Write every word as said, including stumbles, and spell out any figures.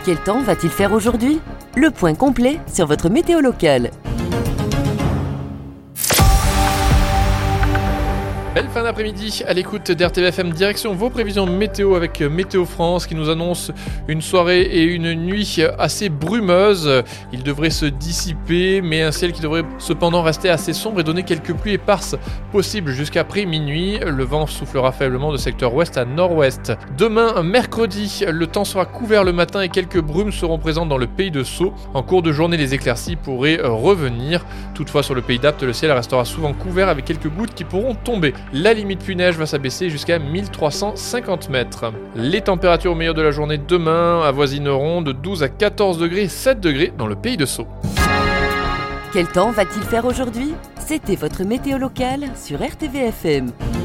Quel temps va-t-il faire aujourd'hui ? Le point complet sur votre météo locale. Belle fin d'après-midi à l'écoute d'R T V F M, direction vos prévisions météo avec Météo France qui nous annonce une soirée et une nuit assez brumeuse. Il devrait se dissiper, mais un ciel qui devrait cependant rester assez sombre et donner quelques pluies éparses possibles jusqu'après minuit. Le vent soufflera faiblement de secteur ouest à nord-ouest. Demain, mercredi, le temps sera couvert le matin et quelques brumes seront présentes dans le pays de Sceaux. En cours de journée, les éclaircies pourraient revenir. Toutefois, sur le pays d'Apt, le ciel restera souvent couvert avec quelques gouttes qui pourront tomber. La limite pluie-neige va s'abaisser jusqu'à mille trois cent cinquante mètres. Les températures au meilleur de la journée demain avoisineront de douze à quatorze degrés, sept degrés dans le pays de Sceaux. Quel temps va-t-il faire aujourd'hui ? C'était votre météo locale sur R T V F M.